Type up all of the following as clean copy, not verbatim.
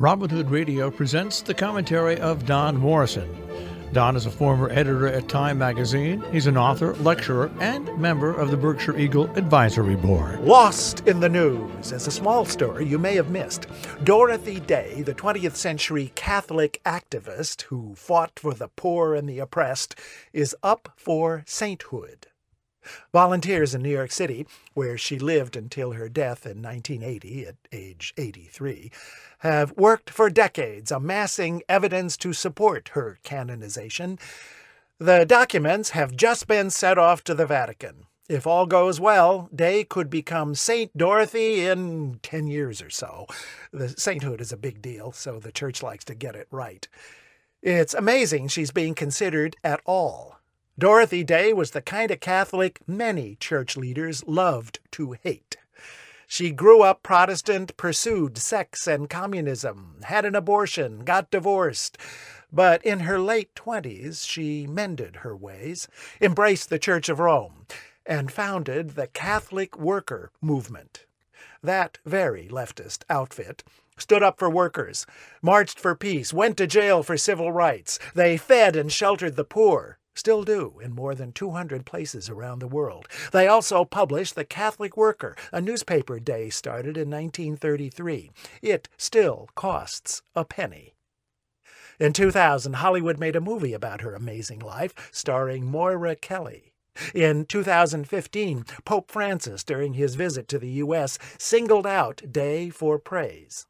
Robin Hood Radio presents the commentary of Don Morrison. Don is a former editor at Time magazine. He's an author, lecturer, and member of the Berkshire Eagle Advisory Board. Lost in the news is a small story you may have missed. Dorothy Day, the 20th century Catholic activist who fought for the poor and the oppressed, is up for sainthood. Volunteers in New York City, where she lived until her death in 1980 at age 83, have worked for decades amassing evidence to support her canonization. The documents have just been sent off to the Vatican. If all goes well, Day could become Saint Dorothy in 10 years or so. The sainthood is a big deal, so the church likes to get it right. It's amazing she's being considered at all. Dorothy Day was the kind of Catholic many church leaders loved to hate. She grew up Protestant, pursued sex and communism, had an abortion, got divorced. But in her late 20s, she mended her ways, embraced the Church of Rome, and founded the Catholic Worker Movement. That very leftist outfit stood up for workers, marched for peace, went to jail for civil rights. They fed and sheltered the poor. Still do in more than 200 places around the world. They also published The Catholic Worker, a newspaper Day started in 1933. It still costs a penny. In 2000, Hollywood made a movie about her amazing life, starring Moira Kelly. In 2015, Pope Francis, during his visit to the U.S., singled out Day for praise.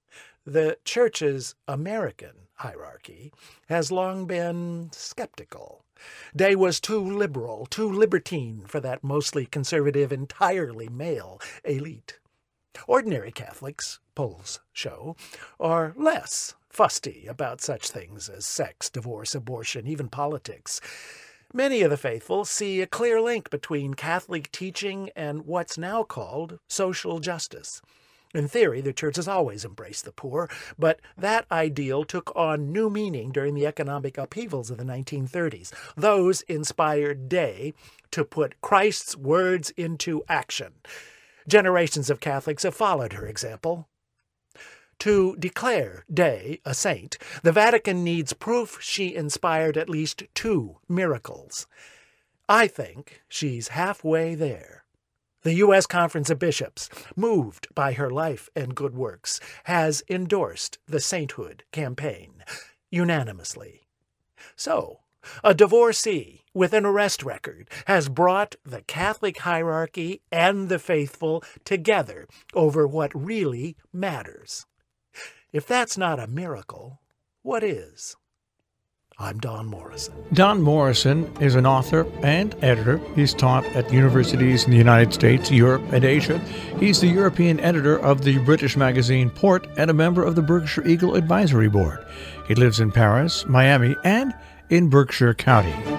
The Church's American hierarchy has long been skeptical. Day was too liberal, too libertine for that mostly conservative, entirely male elite. Ordinary Catholics, polls show, are less fusty about such things as sex, divorce, abortion, even politics. Many of the faithful see a clear link between Catholic teaching and what's now called social justice. In theory, the church has always embraced the poor, but that ideal took on new meaning during the economic upheavals of the 1930s. Those inspired Day to put Christ's words into action. Generations of Catholics have followed her example. To declare Day a saint, the Vatican needs proof she inspired at least 2 miracles. I think she's halfway there. The U.S. Conference of Bishops, moved by her life and good works, has endorsed the sainthood campaign unanimously. So, a divorcee with an arrest record has brought the Catholic hierarchy and the faithful together over what really matters. If that's not a miracle, what is? I'm Don Morrison. Don Morrison is an author and editor. He's taught at universities in the United States, Europe, and Asia. He's the European editor of the British magazine Port and a member of the Berkshire Eagle Advisory Board. He lives in Paris, Miami, and in Berkshire County.